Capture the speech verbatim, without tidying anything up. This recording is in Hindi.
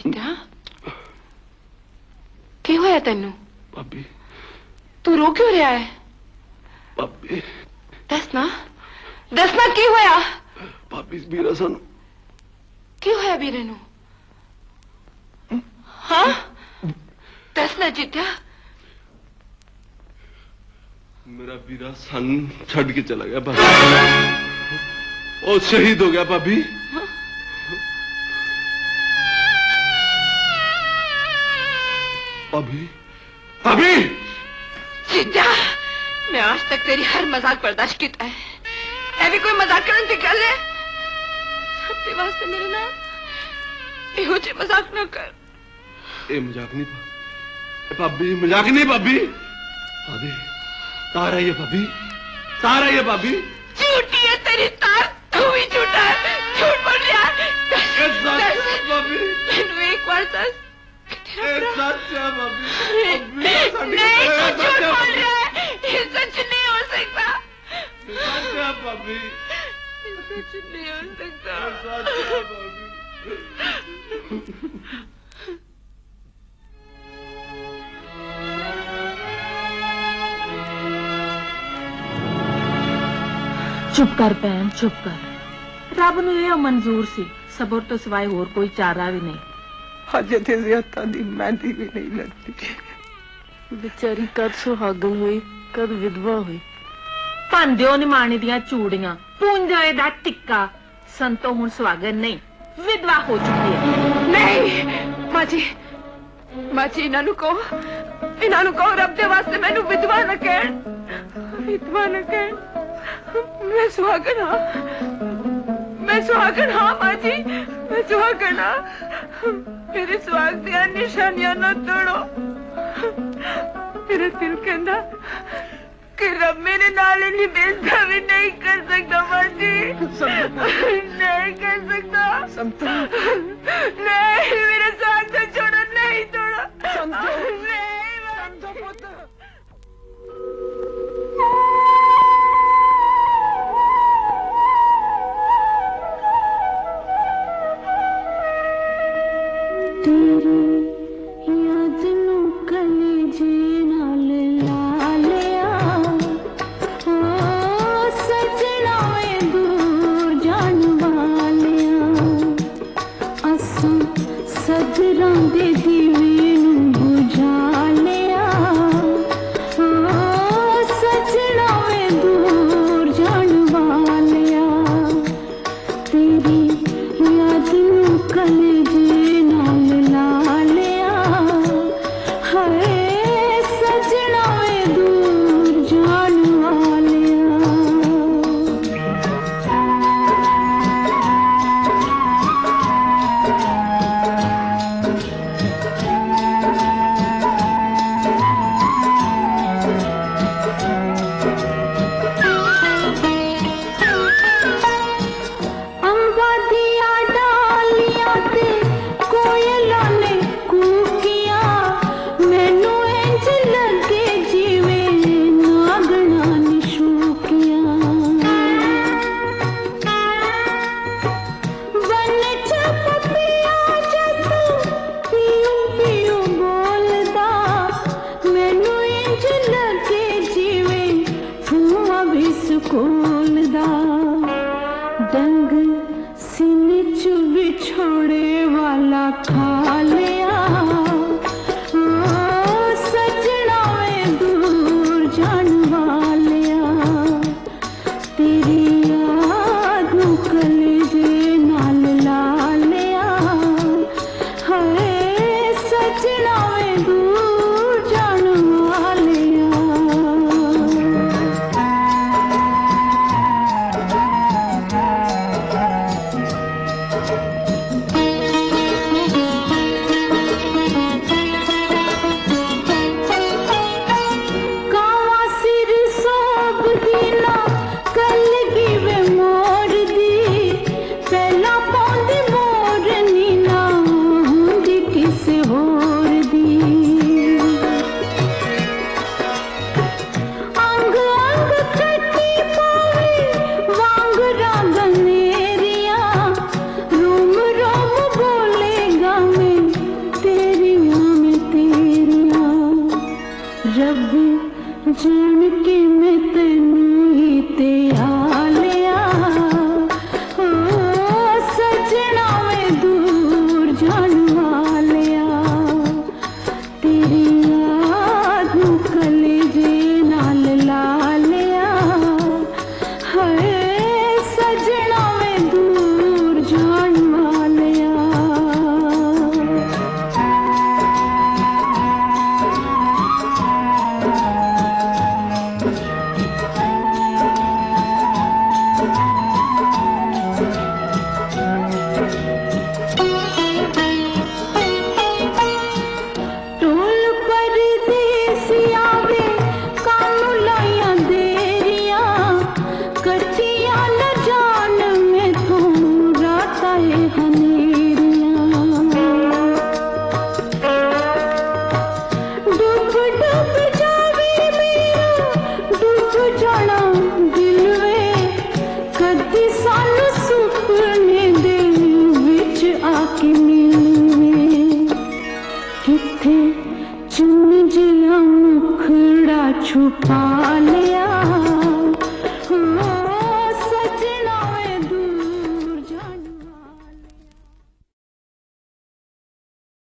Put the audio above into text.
जीत्या की होया तेनू? भाभी तू रो क्यों रहा है? भाभी दसना दसना की होया? भाभी बीरा सन की होया बीरे नू? हाँ दसना जीत्या। मेरा बीरा सन छड़ के चला गया भाभी, और शहीद हो गया भाभी। हाँ? भाभी भाभी जीत्या मैं आज तक तेरी हर मजाक बर्दाश्त किया है, ऐसी कोई मजाक करने से कर ले सबके वास्ते मेरे नाम एहो जे मजाक न कर। ए मजाक नहीं भाभी, मजाक नहीं भाभी। भाभी तार है ये भाभी, तार है ये भाभी। झूठी है तेरी तार, तू भी झूठा है, झूठ बोल रहा है। भाभी तेनू एक बार दस सच है भाभी। नहीं तू झूठ बोल रहा है, ये सच नहीं हो सकता। सच है भाभी, ये सच नहीं हो सकता। सच है भाभी। चुप कर भैन चुप कर, रब नूं इह मंजूर सी, सबर तो सिवाय होर कोई चारा भी नहीं। अजे ते ज़ियादा दी मेहंदी भी नहीं लगती। बेचारी कद सुहागन हुई कद विधवा हुई। भांदिओ निमाणी दियां चूड़ियां पूंजे दा टिक्का संतो हुण सुहागन नहीं विधवा हो चुकी है। नहीं मां जी, मां जी इन्हां नूं कहो, इन्हां नूं कहो रब दे वास्ते मैनू विधवा न कहण, विधवा न कहण। मैं सुहागन हाँ, मैं सुहागन हाँ मां जी, मैं सुहागन हाँ। मेरे सुहाग दियां निशानियां न तोड़ो। मेरा दिल कहंदा कि रब मेरे नाल इन्नी बेइज्जती भी नहीं कर सकता मां जी, नहीं कर सकता। नहीं मेरे सुहाग से छोड़ो, नहीं तोड़ो, नहीं पुत्र। जान के मैं तेनू ही ते आ लिया ओ सजना में दूर जान वालिया तेरी याद नू कलेजे नाल ला लिया हाय सजना में दूर जान वालिया छुपा